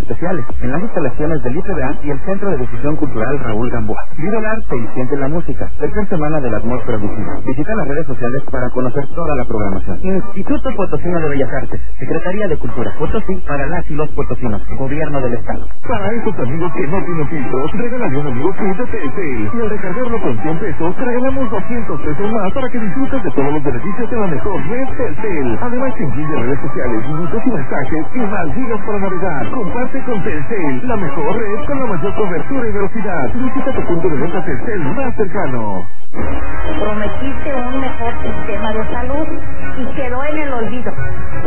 especiales en las instalaciones del IPDA y el Centro de Difusión Cultural Raúl Gamboa. Vive el arte y siente la música. Tercera semana de la atmósfera visible. Visita las redes sociales para conocer toda la programación. Instituto Potosino de Bellas Artes, Secretaría de Cultura, Potosí, para las y los potosinos, Gobierno del Estado. Para esos amigos que no tienen filtros, regálale a un amigo Kit de Telcel. Y al recargarlo con 100 pesos, te regalamos 200 pesos más para que disfrutes de todos los beneficios de la mejor red Telcel. Además, te incluye redes sociales, minutos y mensajes y más gigas para navegar. Comparte con Telcel, la mejor red con la mayor cobertura y velocidad. Visita tu punto de venta Telcel más cercano. Prometiste un mejor sistema de salud y quedó en el olvido.